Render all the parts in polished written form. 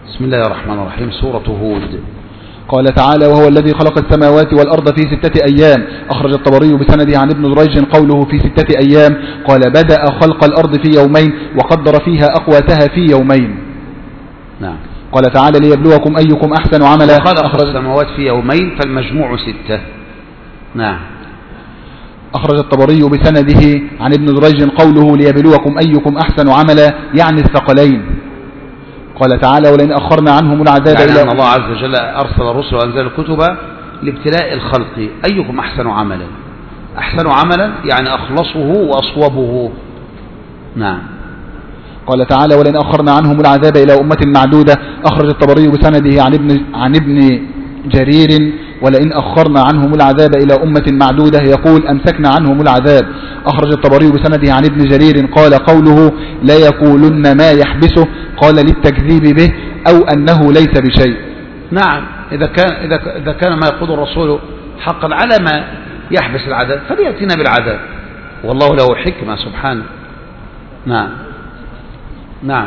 بسم الله الرحمن الرحيم. سورة هود. قال تعالى: وهو الذي خلق السماوات والأرض في 6 أيام. أخرج الطبري بسنده عن ابن جريج قوله في 6 أيام، قال: بدأ خلق الأرض في يومين وقدر فيها أقواتها في يومين. نعم. قال تعالى: ليبلوكم أيكم أحسن عملا. خلق السماوات في يومين فالمجموع 6. نعم. أخرج الطبري بسنده عن ابن جريج قوله: ليبلوكم أيكم أحسن عملا، يعني الثقلين. قال تعالى: ولئن أخرنا عنهم العذاب إلى أن الله عز وجل أرسل الرسل وأنزل الكتب لابتلاء الخلق. أيكم أحسن عملا، أحسن عملا يعني أخلصه وأصوبه. نعم. قال تعالى: ولئن أخرنا عنهم العذاب إلى أمة معدودة. أخرج الطبري بسنده عن ابن جرير: ولئن أخرنا عنهم العذاب إلى أمة معدودة يقول أمسكنا عنهم العذاب. أخرج الطبري بسنده عن ابن جرير قال: قوله لا يقولن ما يحبسه، قال للتكذيب به أو أنه ليس بشيء. نعم. إذا كان ما يقول الرسول حقا على ما يحبس العذاب فليأتينا بالعذاب، والله له حكمة سبحانه. نعم. نعم.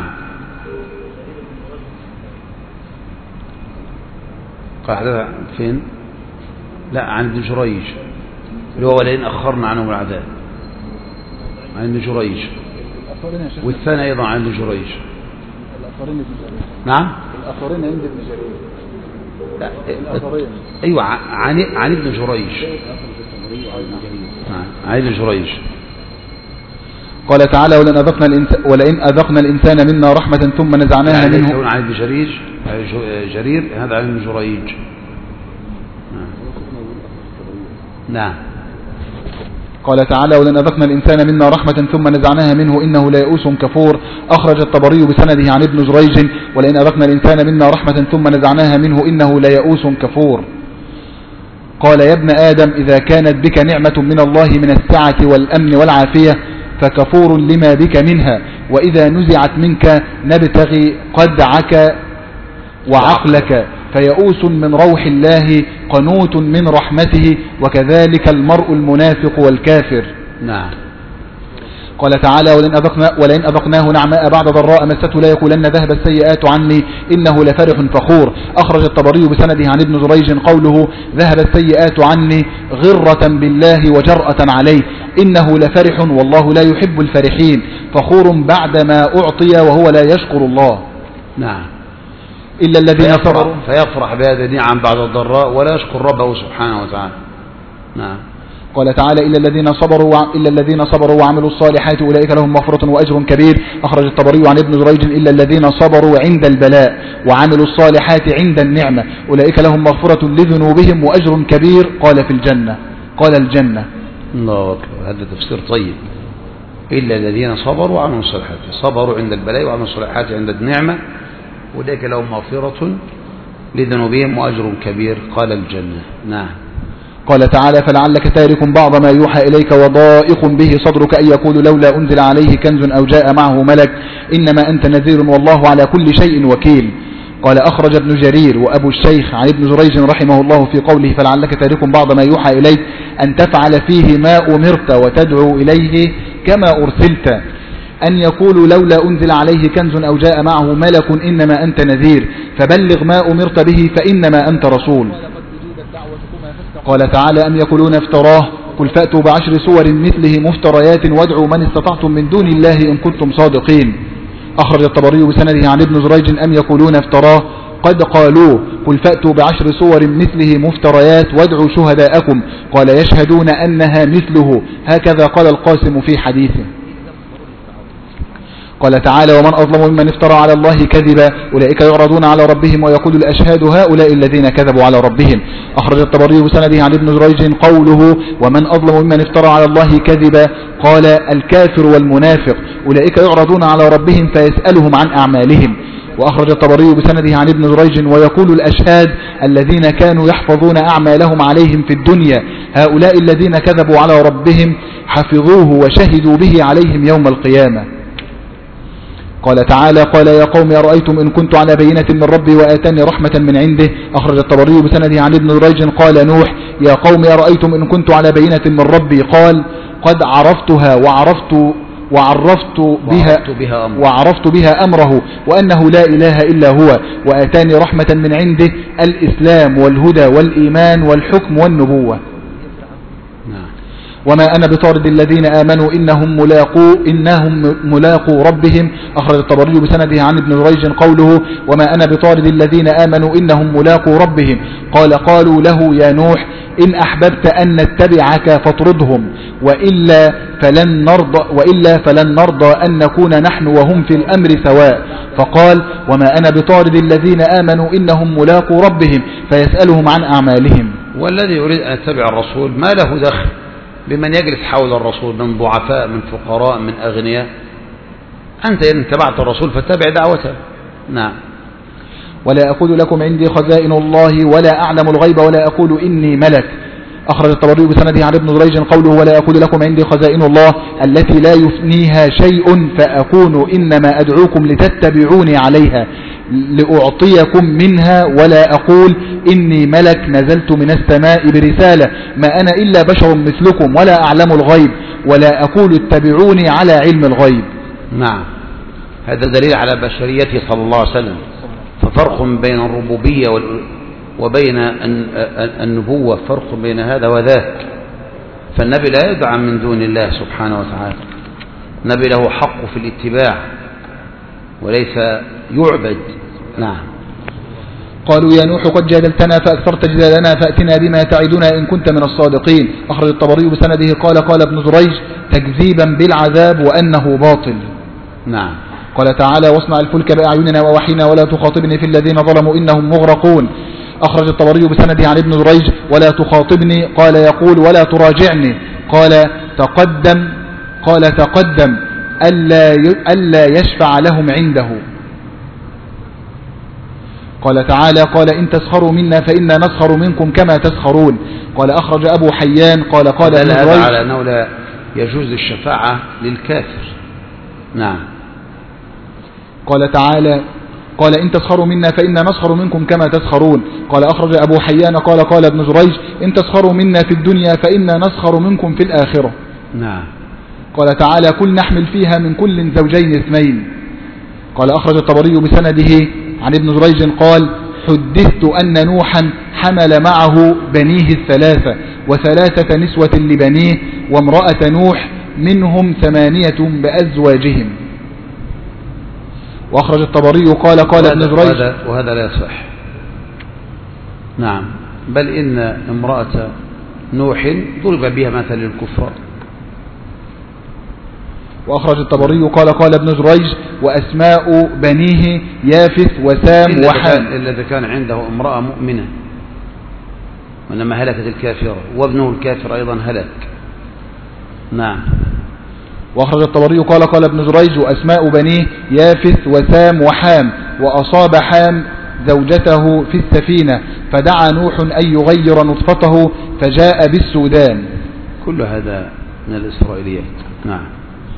قاعدة فين؟ لا، عن ابن جريج اللي هو ولئن أخرنا عنهم العذاب، عن ابن جريج. والثاني أيضا عن ابن جريج. نعم. الأثرين عند ابن جريج. لا. أيوة، عن ابن جريج. عن ابن جريج. قال تعالى: ولئن أذقنا الإنسان منا رحمة ثم نزعناها منه. عن ابن جرير هذا عن ابن جريج. نعم. قال تعالى: ولئن أذقنا الإنسان منا رحمة ثم نزعناها منه إنه ليئوس كفور. أخرج الطبري بسنده عن ابن جريج: ولئن أذقنا الإنسان منا رحمة ثم نزعناها منه إنه ليئوس كفور. قال: يا ابن آدم، إذا كانت بك نعمة من الله من السعة والأمن والعافية فكفور لما بك منها، وإذا نزعت منك نبتغي قدعك وعقلك فيئوس من روح الله قنوت من رحمته، وكذلك المرء المنافق والكافر. نعم. قال تعالى: ولئن أذقناه نعماء بعد ضراء مسته ليقولن ذهب السيئات عني إنه لفرح فخور. أخرج الطبري بسنده عن ابن جريج قوله ذهب السيئات عني غرة بالله وجرأة عليه إنه لفرح والله لا يحب الفرحين، فخور بعدما أعطي وهو لا يشكر الله. نعم. إلا الذين صبروا فيفرح بهذه النعم بعد الضراء ولا يشكر ربه سبحانه وتعالى. نعم. قال تعالى: إلا الذين صبروا وعملوا الصالحات أولئك لهم مغفرة وأجر كبير. أخرج الطبري عن ابن جريج: إلا الذين صبروا عند البلاء وعملوا الصالحات عند النعمة أولئك لهم مغفرة لذنوبهم وأجر كبير. قال في الجنة. قال الجنة. الله أكبر، هذا تفسير طيب. إلا الذين صبروا وعملوا الصالحات، صبروا عند البلاء وعملوا الصالحات عند النعمة أولئك لهم مغفرة لذنوبهم وأجر كبير. قال الجنة. نعم. قال تعالى: فلعلك تارك بعض ما يوحى إليك وضائق به صدرك أن يقول لولا أنزل عليه كنز أو جاء معه ملك إنما أنت نذير والله على كل شيء وكيل. قال: أخرج ابن جرير وأبو الشيخ عن ابن جريج رحمه الله في قوله فلعلك تارك بعض ما يوحى إليك أن تفعل فيه ما أمرت وتدعو إليه كما أرسلت، أن يقولوا لولا أنزل عليه كنز أو جاء معه ملك إنما أنت نذير فبلغ ما أمرت به فإنما أنت رسول. قال تعالى: أم يقولون افتراه قل فأتوا ب10 سور مثله مفتريات وادعوا من استطعتم من دون الله إن كنتم صادقين. أخرج الطبري بسنده عن ابن جريج: أم يقولون افتراه قد قالوه قل فأتوا ب10 سور مثله مفتريات وادعوا شهداءكم قال يشهدون أنها مثله هكذا قال القاسم في حديثه. قال تعالى: ومن أظلم ممن افترى على الله كذبا أولئك يعرضون على ربهم ويقول الأشهاد هؤلاء الذين كذبوا على ربهم. أخرج الطبري بسنده عن ابن جريج قوله ومن أظلم ممن افترى على الله كذبا قال الكافر والمنافق أولئك يعرضون على ربهم فيسألهم عن أعمالهم. وأخرج الطبري بسنده عن ابن جريج ويقول الأشهاد الذين كانوا يحفظون أعمالهم عليهم في الدنيا هؤلاء الذين كذبوا على ربهم حفظوه وشهدوا به عليهم يوم القيامة. قال تعالى: قال يا قوم أرأيتم إن كنت على بينة من ربي وآتاني رحمة من عنده. أخرج الطبري بسنده عن ابن جريج قال نوح: يا قوم أرأيتم إن كنت على بينة من ربي قال قد عرفتها وعرفت بها أمره وأنه لا إله إلا هو، وآتاني رحمة من عنده الإسلام والهدى والإيمان والحكم والنبوة. وما أنا بطارد الذين آمنوا إنهم ملاقو ربهم. أخرج الطبري بسنده عن ابن جريج قوله وما أنا بطارد الذين آمنوا إنهم ملاقو ربهم. قالوا له يا نوح إن أحببت أن نتبعك فاطردهم وإلا فلن نرضى أن نكون نحن وهم في الأمر سواء. فقال وما أنا بطارد الذين آمنوا إنهم ملاقو ربهم فيسألهم عن أعمالهم. والذي يريد أن يتبع الرسول ما له دخل بمن يجلس حول الرسول من ضعفاء من فقراء من أغنياء. أنت إن اتبعت الرسول فاتبع دعوته. نعم. ولا أقول لكم عندي خزائن الله ولا أعلم الغيب ولا أقول إني ملك. أخرج الطبري بسنده عن ابن جريج قوله ولا أقول لكم عندي خزائن الله التي لا يفنيها شيء فأكون إنما أدعوكم لتتبعوني عليها لأعطيكم منها ولا أقول إني ملك نزلت من السماء برسالة ما أنا إلا بشر مثلكم ولا أعلم الغيب ولا أقول اتبعوني على علم الغيب. نعم. هذا دليل على بشريته صلى الله عليه وسلم. ففرق بين الربوبية وبين النبوة، فرق بين هذا وذاك. فالنبي لا يدعى من دون الله سبحانه وتعالى، النبي له حق في الاتباع وليس يعبد. نعم. قالوا يا نوح قد جادلتنا فأكثرت جدالنا فأتنا بما تعدنا إن كنت من الصادقين. أخرج الطبري بسنده قال ابن جريج تكذيبا بالعذاب وأنه باطل. نعم. قال تعالى واصنع الفلك بأعيننا ووحينا ولا تخاطبني في الذين ظلموا إنهم مغرقون. أخرج الطبري بسنده عن ابن جريج ولا تخاطبني قال يقول ولا تراجعني قال تقدم ألا يشفع لهم عنده. قال تعالى قال إن تسخروا منا فإنا نسخر منكم كما تسخرون. قال أخرج أبو حيان قال ابن جريج على أنه لا يجوز الشفاعة للكافر. نعم. قال تعالى قال إن تسخروا منا فإنا نسخر منكم كما تسخرون. قال أخرج أبو حيان قال ابن جريج إن تسخروا منا في الدنيا فإنا نسخر منكم في الآخرة. نعم. قال تعالى كل نحمل فيها من كل زوجين اثنين. قال أخرج الطبري بسنده عن ابن جريج قال حدثت أن نوحا حمل معه بنيه الثلاثة وثلاثة نسوة لبنيه وامرأة نوح منهم 8 بأزواجهم. وأخرج الطبري قال ابن جريج وهذا لا يصح. نعم. بل إن امرأة نوح ضرب بها مثل الكفار. وأخرج الطبري قال ابن جريج وأسماء بنيه يافث وسام وحام إلا إذا كان عنده امرأة مؤمنة وإنما هلكت الكافرة وابنه الكافر أيضا هلك. نعم. وأخرج الطبري قال ابن جريج وأسماء بنيه يافث وسام وحام وأصاب حام زوجته في السفينة فدعا نوح أن يغير نطفته فجاء بالسودان. كل هذا من الإسرائيليات. نعم.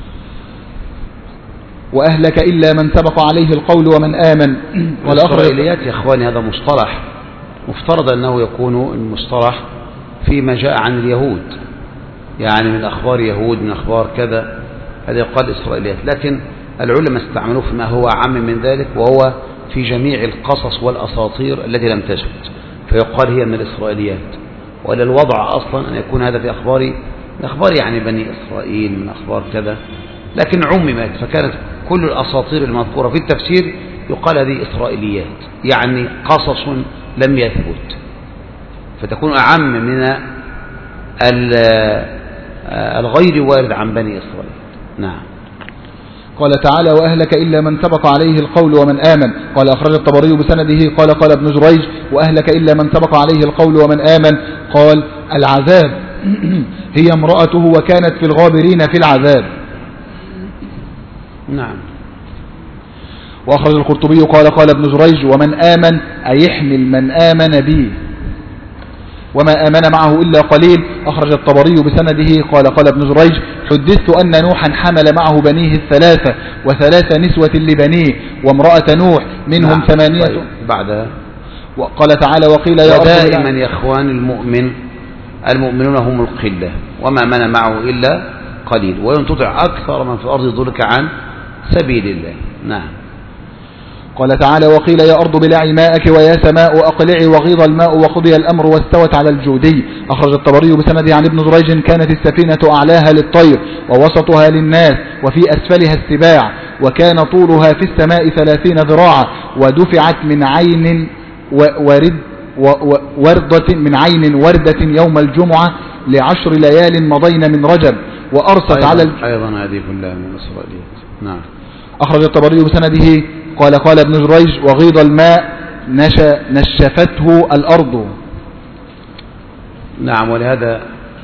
وأهلك إلا من سبق عليه القول ومن آمن. والإسرائيليات يا إخواني هذا مصطلح مفترض أنه يكون المصطلح فيما جاء عن اليهود، يعني من أخبار يهود من أخبار كذا، هذا يقال إسرائيليات. لكن العلماء استعملوه فيما هو عام من ذلك وهو في جميع القصص والأساطير التي لم تثبت فيقال هي من الإسرائيليات. ولا الوضع أصلا أن يكون هذا في أخبار يعني بني إسرائيل من أخبار كذا، لكن عممت فكانت كل الأساطير المذكورة في التفسير يقال هذه إسرائيليات، يعني قصص لم يثبت فتكون أعم من الغير وارد عن بني إسرائيل. نعم. قال تعالى وأهلك إلا من سبق عليه القول ومن آمن. قال أخرج الطبري بسنده قال ابن جريج وأهلك إلا من سبق عليه القول ومن آمن. قال العذاب هي امرأته وكانت في الغابرين في العذاب. نعم. وأخرج القرطبي قال ابن جريج ومن آمن أيحمل من آمن بي وما آمن معه إلا قليل. أخرج الطبري بسنده قال ابن جريج حدثت أن نوحا حمل معه بنيه الثلاثة وثلاث نسوة لبنيه وامرأة نوح منهم 8. طيب. بعدها وقال تعالى وقيل يا دائما يا إخوان المؤمنون هم القلة وما من معه إلا قليل، وإن تطع أكثر من في الأرض يضلك عن سبيل الله. نعم. قال تعالى: وقيل يا أرض بلعي ماءك ويا سماء أقلعي وغيض الماء وقضي الأمر واستوت على الجودي. أخرج الطبري بسنده عن ابن جريج: كانت السفينة أعلاها للطير ووسطها للناس وفي أسفلها السباع، وكان طولها في السماء 30 ذراعا، ودفعت من عين وردة يوم الجمعة ل10 ليال مضين من رجب، وأرست على أيضا هذه كلها من الإسرائيليات. نعم. أخرج الطبري بسنده قال ابن جريج: وغيض الماء نشفته الأرض. نعم. ولهذا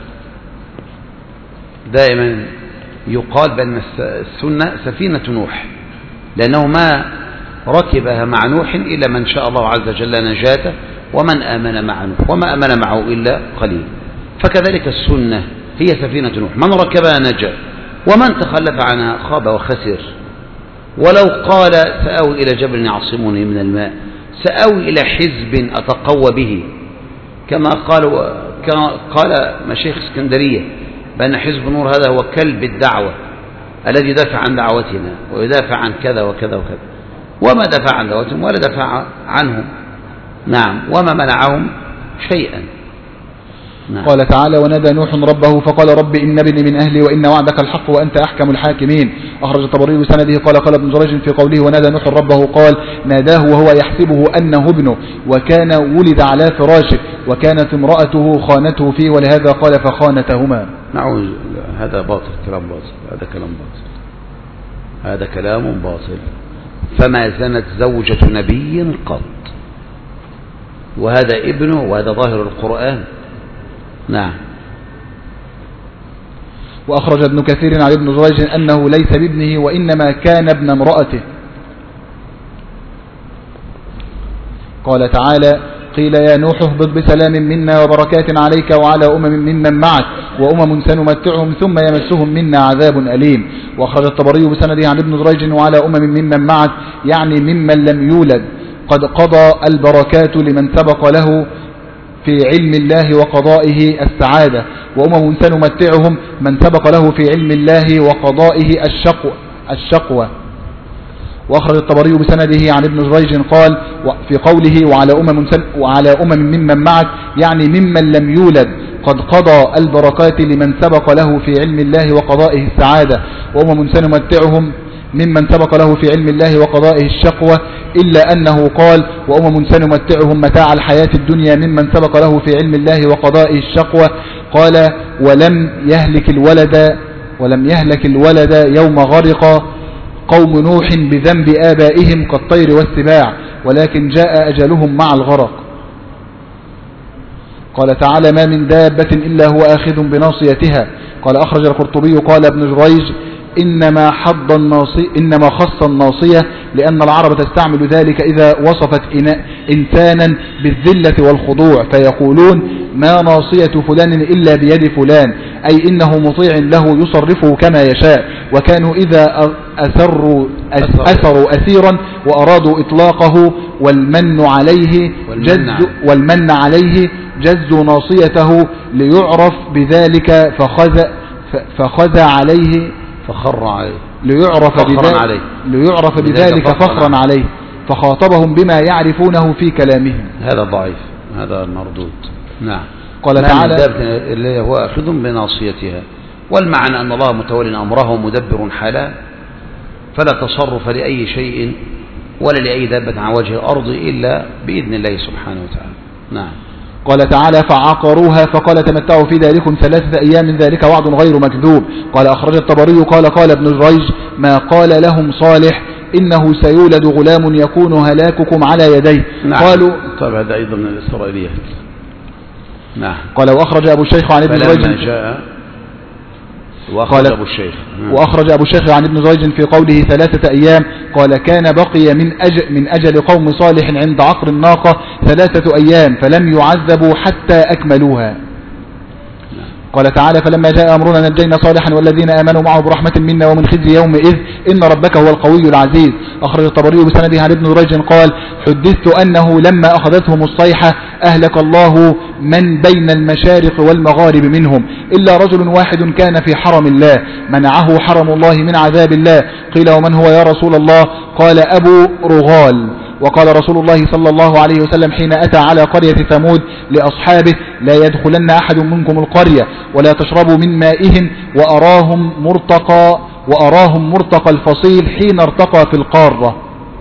دائما يقال بأن السنة سفينة نوح، لأنه ما ركبها مع نوح إلا من شاء الله عز وجل نجاته، ومن آمن مع نوح، وما آمن معه إلا قليل. فكذلك السنة هي سفينة نوح، من ركبها نجا، ومن تخلف عنها خاب وخسر. ولو قال سآوي إلى جبل يعصمني من الماء، سآوي إلى حزب أتقوى به، كما قال مشايخ اسكندرية بأن حزب نور هذا هو كلب الدعوة الذي دافع عن دعوتنا ويدافع عن كذا وكذا وكذا، وما دافع عن دعوتهم ولا دافع عنهم. نعم. وما منعهم شيئا. نعم. قال تعالى: ونادى نوح ربه فقال: رب إن ابني من أهلي وإن وعدك الحق وأنت أحكم الحاكمين. أخرج الطبري بسنده قال ابن جريج في قوله: ونادى نوح ربه، قال: ناداه وهو يحسبه أنه ابنه، وكان ولد على فراشه، وكانت امرأته خانته فيه، ولهذا قال: فخانتهما. نعوذ. هذا باطل، كلام باطل، هذا كلام باطل. فما زنت زوجة نبي قط، وهذا ابنه، وهذا ظاهر القرآن. نعم. وأخرج ابن كثير عن ابن جريج أنه ليس بابنه وإنما كان ابن امرأته. قال تعالى: قيل يا نوح اهبط بسلام منا وبركات عليك وعلى ممن معك وأمم سنمتعهم ثم يمسهم منا عذاب أليم. وأخرج الطبري بسنده عن ابن جريج وعلى ممن معك، يعني ممن لم يولد، قد قضى البركات لمن سبق له في علم الله وقضائه السعادة، وأمم سنمتعهم من سبق له في علم الله وقضائه الشقوة. وأخرج الطبري بسنده عن ابن جريج قال في قوله وعلى أمم ممن معك، يعني ممن لم يولد، قد قضى البركات لمن سبق له في علم الله وقضائه السعادة، وأمم سنمتعهم ممن سبق له في علم الله وقضائه الشقوة، إلا أنه قال: وأمم سنمتعهم متاع الحياة الدنيا ممن سبق له في علم الله وقضائه الشقوة. قال: ولم يهلك الولد يوم غرق قوم نوح بذنب آبائهم كالطير والسباع، ولكن جاء أجلهم مع الغرق. قال تعالى: ما من دابة إلا هو آخذ بناصيتها. قال أخرج القرطبي قال ابن جريج: إنما خص الناصية لأن العرب تستعمل ذلك إذا وصفت إنسانا بالذلة والخضوع، فيقولون: ما ناصية فلان إلا بيد فلان، أي إنه مطيع له يصرفه كما يشاء. وكانوا إذا أسروا أسيرا وأرادوا إطلاقه والمن عليه جزوا ناصيته ليعرف بذلك فخذ عليه ليعرف بذلك فخرا عليه، فخاطبهم بما يعرفونه في كلامهم. هذا ضعيف، هذا مردود. نعم. قال تعالى: اللي هو أخذ بناصيتها، والمعنى أن الله متولي أمره مدبر حاله، فلا تصرف لأي شيء ولا لأي دابة عن وجه الأرض إلا بإذن الله سبحانه وتعالى. نعم. قال تعالى: فعقروها فقال: تمتعوا في داركم 3 أيام ذلك وعد غير مكذوب. قال أخرج الطبري قال ابن جريج: ما قال لهم صالح إنه سيولد غلام يكون هلاككم على يديه. نعم. قالوا: طيب هذا أيضا من الإسرائيليات. نعم. قال: وأخرج أبو الشيخ عن ابن جريج وأخرج أبو الشيخ عن ابن جريج في قوله 3 أيام، قال: كان بقي من أجل قوم صالح عند عقر الناقة 3 أيام فلم يعذبوا حتى أكملوها. قال تعالى: فلما جاء أمرنا نجينا صالحا والذين آمنوا معه برحمة منا ومن خزي يومئذ إن ربك هو القوي العزيز. أخرج الطبري بسنده عن ابن جريج قال: حدثت أنه لما أخذتهم الصيحة أهلك الله من بين المشارق والمغارب منهم إلا رجل واحد كان في حرم الله منعه حرم الله من عذاب الله. قيل ومن هو يا رسول الله؟ قال أبو رغال. وقال رسول الله صلى الله عليه وسلم حين أتى على قرية ثمود لأصحابه لا يدخلن أحد منكم القرية ولا تشربوا من مائهم وأراهم مرتقى الفصيل حين ارتقى في القارة.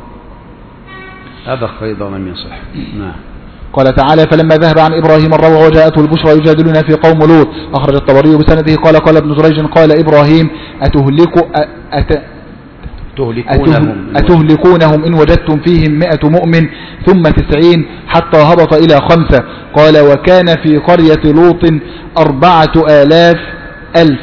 هذا أيضا لم يصح. نعم. قال تعالى فلما ذهب عن إبراهيم الروع وجاءته البشرى يجادلنا في قوم لوط. أخرج الطبري بسنده قال ابن جريج قال إبراهيم أتهلكونهم إن وجدتم فيهم 100 مؤمن ثم 90 حتى هبط إلى 5. قال وكان في قرية لوط 4000 ألف.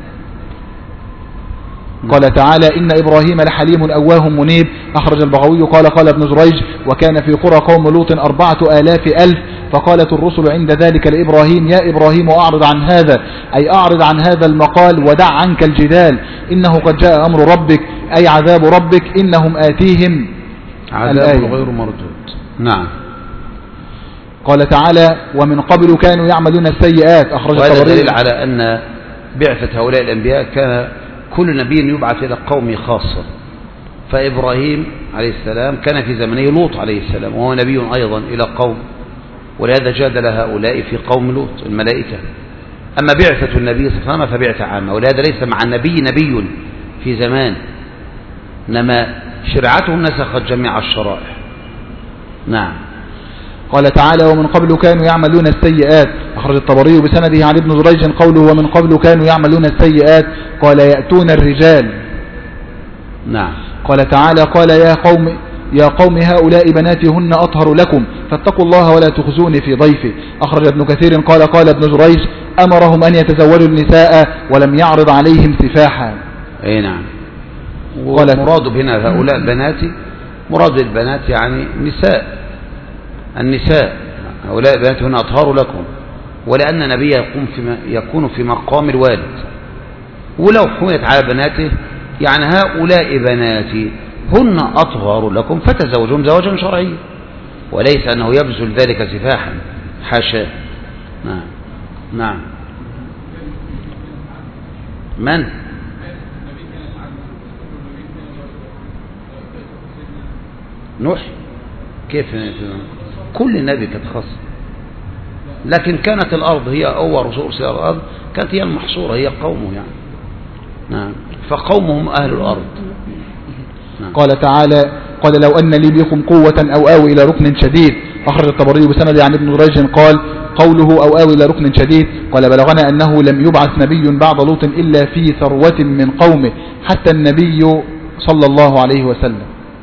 قال تعالى إن إبراهيم لحليم أواه منيب. أخرج البغوي قال ابن جريج وكان في قرى قوم لوط 4000 ألف. فقالت الرسل عند ذلك لإبراهيم يا إبراهيم أعرض عن هذا أي أعرض عن هذا المقال ودع عنك الجدال إنه قد جاء أمر ربك أي عذاب ربك إنهم آتيهم عذاب غير مردود. نعم. قال تعالى ومن قبل كانوا يعملون السيئات. أخرج وهذا دليل على أن بعثة هؤلاء الأنبياء كان كل نبي يبعث إلى قوم خاصة. فإبراهيم عليه السلام كان في زمنه لوط عليه السلام وهو نبي أيضا إلى قوم ولهذا جادل هؤلاء في قوم لوط الملائكة. أما بعثة النبي صلى الله عليه وسلم فبعثة عامة ولهذا ليس مع النبي نبي في زمان إنما شرعته نسخت جميع الشرائع. نعم. قال تعالى ومن قبل كانوا يعملون السيئات. أخرج الطبري بسنده عن ابن جريج قوله ومن قبل كانوا يعملون السيئات قال يأتون الرجال. نعم. قال تعالى قال يا قوم هؤلاء بناتي هن أطهر لكم فاتقوا الله ولا تخزوني في ضيفي. أخرج ابن كثير قال ابن جريج أمرهم أن يتزوجوا النساء ولم يعرض عليهم سفاحا. أي نعم. ومراد هنا هؤلاء البنات مراد البنات يعني النساء هؤلاء البنات هن أطهر لكم ولأن النبي يكون في مقام الوالد ولو حملت على بناته يعني هؤلاء بناتي هن أطهر لكم فتزوجهم زواجا شرعيا وليس أنه يبذل ذلك سفاحا حاشا. نعم. نعم. من نوح كيف كل نبي كانت خاصة لكن كانت الأرض هي أول رسول الأرض كانت هي المحصورة هي قومه يعني. نعم. فقومهم أهل الأرض. نعم. قال تعالى قال لو أن لي بكم قوة أو آوي إلى ركن شديد. أخرج الطبري بسند عن ابن جريج قال قوله أو آوي إلى ركن شديد قال بلغنا أنه لم يبعث نبي بعد لوط إلا في ثروة من قومه حتى النبي صلى الله عليه وسلم.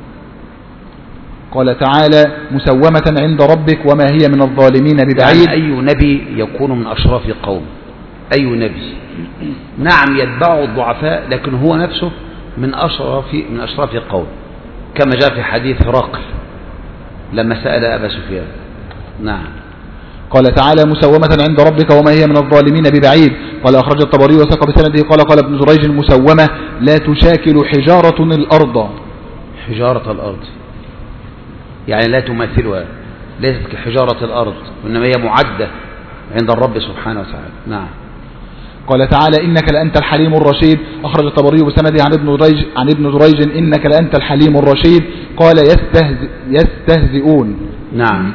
قال تعالى مسومة عند ربك وما هي من الظالمين ببعيد. يعني أي نبي يكون من أشراف قوم أي نبي نعم يتبع الضعفاء لكن هو نفسه من أشراف قوم كما جاء في حديث هرقل لما سأل أبا سفيان. نعم. قال تعالى مسومة عند ربك وما هي من الظالمين ببعيد. قال أخرج الطبري وثق بسنده قال ابن جريج مسومة لا تشاكل حجارة الأرض. حجارة الأرض يعني لا تماثلها ليست كحجارة الأرض وإنما هي معدة عند الرب سبحانه وتعالى. نعم. قال تعالى إنك لأنت الحليم الرشيد. أخرج الطبري بسنده عن ابن جريج إنك لأنت الحليم الرشيد. قال يستهزئون. نعم.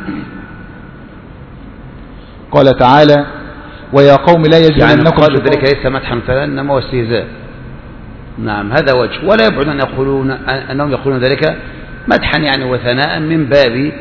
قال تعالى ويا قوم لا يجرمنكم يعني ذلك ليس مدحا فلا إنما هو استهزاء. نعم هذا وجه ولا يبعد أنهم يقولون ذلك مدحا يعني وثناء من باب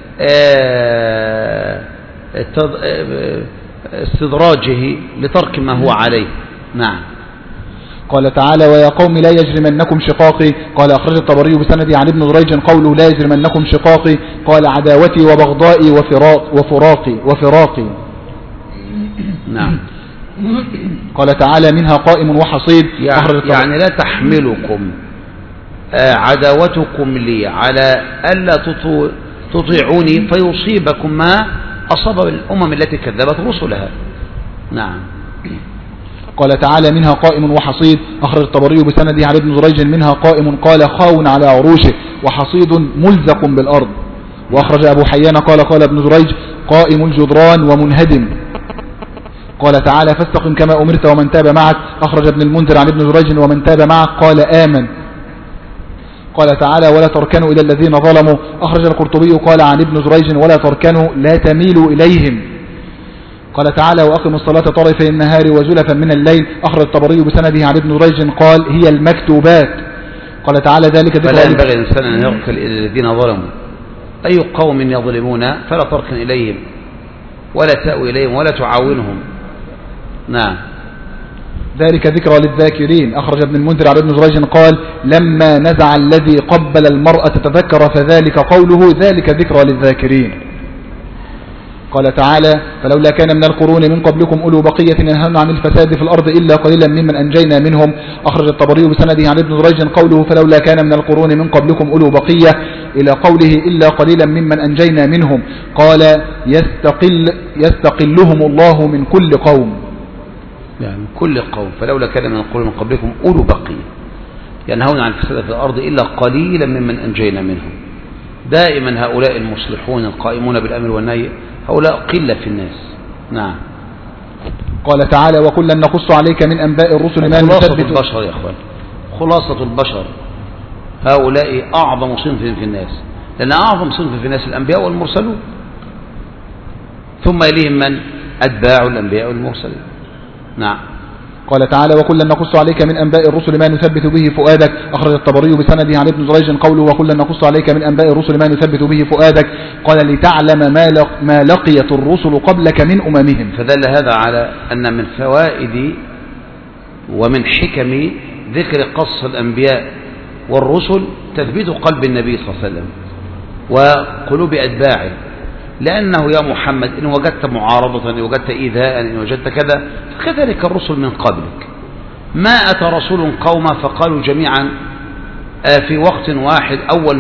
استدراجه لترك ما هو عليه. نعم. قال تعالى ويا قوم لا يجرمنكم شقاقي. قال أخرج الطبري بسندي عن ابن جريج قوله لا يجرمنكم شقاقي قال عداوتي وبغضائي وفراقي. نعم. قال تعالى منها قائم وحصيد. يعني لا تحملكم عداوتكم لي على ألا تطيعوني فيصيبكم ما أصاب الأمم التي كذبت رسلها. نعم. قال تعالى منها قائم وحصيد. أخرج الطبري بسنده عن ابن جريج منها قائم قال خاو على عروشه وحصيد ملزق بالأرض. وأخرج أبو حيان قال ابن جريج قائم الجدران ومنهدم. قال تعالى فاستقم كما أمرت ومن تاب معك. أخرج ابن المنذر عن ابن جريج ومن تاب معك قال آمن. قال تعالى ولا تركنوا إلى الذين ظلموا. أخرج القرطبي قال عن ابن جريج ولا تركنوا لا تميلوا إليهم. قال تعالى وأقم الصلاة طرفي النهار وزلفا من الليل. أخرج الطبري بسنده عن ابن جريج قال هي المكتوبات. قال تعالى ذلك فلا ينبغي الإنسان أن يركن إلى الذين ظلموا، أي قوم يظلمون فلا تركن إليهم ولا تأوي إليهم ولا تعاونهم. نعم. ذلك ذكرى للذاكرين. أخرج ابن المنذر عن ابن جريج قال لما نزع الذي قبل المرأة تذكر فذلك قوله ذلك ذكرى للذاكرين. قال تعالى فلولا كان من القرون من قبلكم أولو بقية ينهون عن الفساد في الأرض إلا قليلا ممن أنجينا منهم. أخرج الطبري بسنده عن ابن جريج قوله فلولا كان من القرون من قبلكم أولو بقية إلى قوله إلا قليلا ممن أنجينا منهم. قال يستقلهم الله من كل قوم، يعني كل قوم. فلولا كان من القرون من قبلكم أولو بقية ينهون عن الفساد في الأرض إلا قليلا ممن أنجينا منهم. دائما هؤلاء المصلحون القائمون بالأمر والنهي هؤلاء قلة في الناس. نعم. قال تعالى وكلا نقص عليك من أنباء الرسل ما خلاصة البشر يا أخوان، خلاصة البشر هؤلاء أعظم صنف في الناس، لأن أعظم صنف في الناس الأنبياء والمرسلون، ثم إليهم من أتباع الأنبياء والمرسلين. نعم. قال تعالى وكلا نقص عليك من أنباء الرسل ما نثبت به فؤادك. أخرج الطبري بسنده عن ابن جريج قوله وكلا نقص عليك من أنباء الرسل ما نثبت به فؤادك. قال لتعلم ما لقيت الرسل قبلك من أممهم. فدل هذا على أن من فوائد ومن حكم ذكر قصص الأنبياء والرسل تثبيت قلب النبي صلى الله عليه وسلم وقلوب أتباعه، لأنه يا محمد إن وجدت معارضة، إن وجدت إيذاء، إن وجدت كذا، فكذلك الرسل من قبلك. ما أتى رسول قوما فقالوا جميعا في وقت واحد أول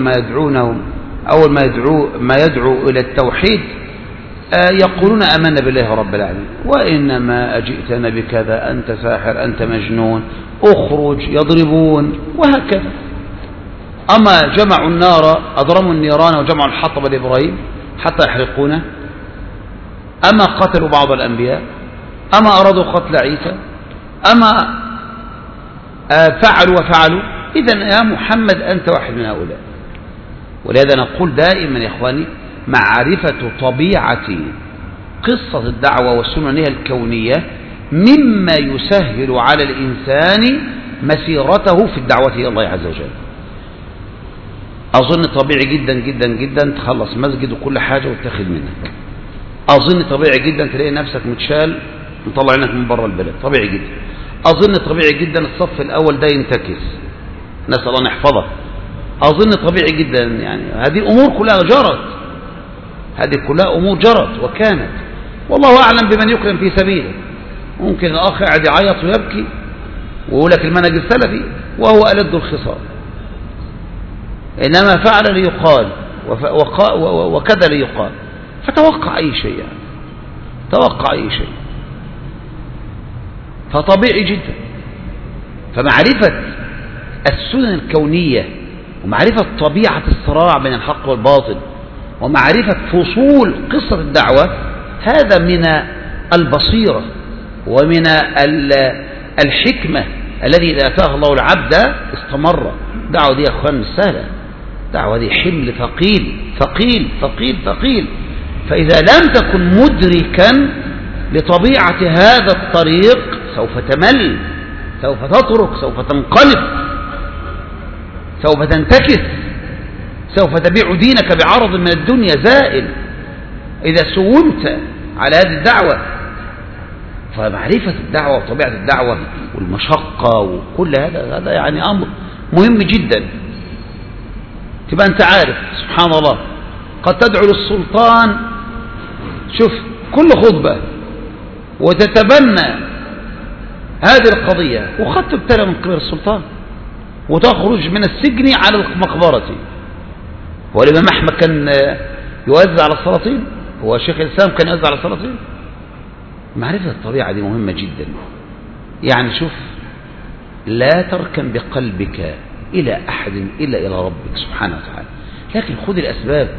ما يدعو إلى التوحيد يقولون آمنا بالله رب العالمين، وإنما أجئتنا بكذا، أنت ساحر، أنت مجنون، أخرج، يضربون وهكذا. أما جمعوا النار، أضرموا النيران وجمعوا الحطب لإبراهيم حتى يحرقونه. أما قتلوا بعض الأنبياء، أما أرادوا قتل عيسى، أما فعلوا. إذن يا محمد أنت واحد من هؤلاء. ولهذا نقول دائما يا إخواني معرفة طبيعة قصة الدعوة والسنة الكونية مما يسهل على الإنسان مسيرته في الدعوة إلى الله عز وجل. أظن طبيعي جدا جدا جدا تخلص مسجد وكل حاجة وتاخذ منك. أظن طبيعي جدا تلاقي نفسك متشال مطلع عينك من بره البلد، طبيعي جدا. أظن طبيعي جدا الصف الأول ده ينتكس، نسأل الله نحفظه. أظن طبيعي جدا، يعني هذه أمور كلها جرت، هذه كلها أمور جرت وكانت، والله أعلم بمن يكرم في سبيله. ممكن الأخ قاعد يعيط ويبكي ويقول لك المنهج السلفي وهو ألد الخصام، إنما فعل ليقال وكذا ليقال، فتوقع أي شيء، يعني توقع أي شيء، فطبيعي جدا. فمعرفة السنن الكونية ومعرفة طبيعة الصراع بين الحق والباطل ومعرفة فصول قصة الدعوة، هذا من البصيرة ومن الحكمة الذي إذا أتاه الله العبد استمر. الدعوة دي يا أخوان مش سهلة، الدعوة دي حمل ثقيل ثقيل ثقيل ثقيل. فإذا لم تكن مدركا لطبيعة هذا الطريق سوف تمل، سوف تترك، سوف تنقلب، سوف تنتكس، سوف تبيع دينك بعرض من الدنيا زائل إذا سومت على هذه الدعوة. فمعرفة الدعوة وطبيعة الدعوة والمشقة وكل هذا يعني أمر مهم جدا. تبقى أنت عارف سبحان الله قد تدعو للسلطان، شوف كل خطبة وتتبنى هذه القضية وقد تبتلى من قبل السلطان وتخرج من السجن على المقبرة. هو الإمام أحمد كان يوزع على السلاطين؟ هو شيخ الإسلام كان يوزع على السلاطين؟ معرفة الطبيعة دي مهمة جدا. يعني شوف لا تركن بقلبك إلى أحد إلا إلى ربك سبحانه وتعالى، لكن خذ الأسباب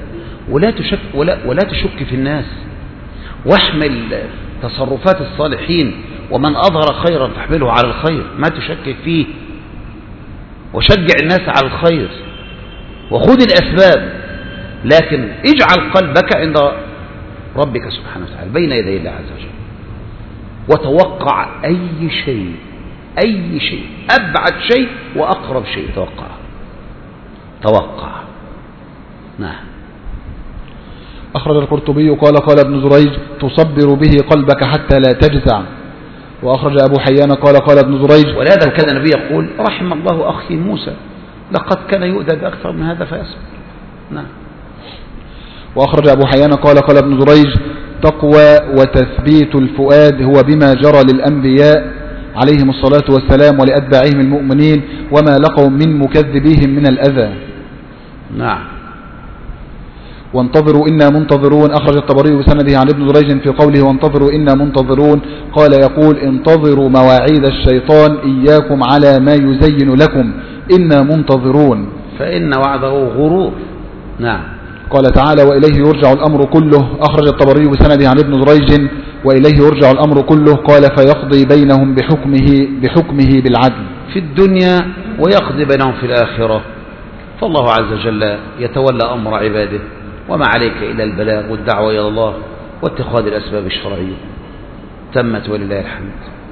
ولا تشك في الناس، واحمل تصرفات الصالحين، ومن أظهر خيرا فاحمله على الخير، ما تشكك فيه، وشجع الناس على الخير، وخذ الأسباب، لكن اجعل قلبك عند ربك سبحانه وتعالى بين يدي الله عز وجل، وتوقع أي شيء، أبعد شيء وأقرب شيء، توقع. نعم. أخرج القرطبي قال ابن جريج تصبر به قلبك حتى لا تجزع. وأخرج أبو حيان قال ابن جريج، ولهذا كان النبي يقول رحم الله أخي موسى لقد كان يؤذى بأكثر من هذا فيصبر. نعم. وأخرج أبو حيان قال ابن جريج تقوى وتثبيت الفؤاد هو بما جرى للأنبياء عليهم الصلاة والسلام ولأتباعهم المؤمنين وما لقوا من مكذبيهم من الأذى. نعم. وانتظروا إنا منتظرون. أخرج الطبري بسنده عن ابن جريج في قوله وانتظروا إنا منتظرون قال يقول انتظروا مواعيد الشيطان إياكم على ما يزين لكم إنا منتظرون، فإن وعده غرور. نعم. قال تعالى وإليه يرجع الأمر كله. أخرج الطبري بسنده عن ابن جريج وإليه يرجع الأمر كله قال فيقضي بينهم بحكمه بالعدل في الدنيا ويقضي بينهم في الآخرة، فالله عز وجل يتولى أمر عباده، وما عليك إلا البلاغ والدعوة إلى الله واتخاذ الأسباب الشرعية. تمت ولله الحمد.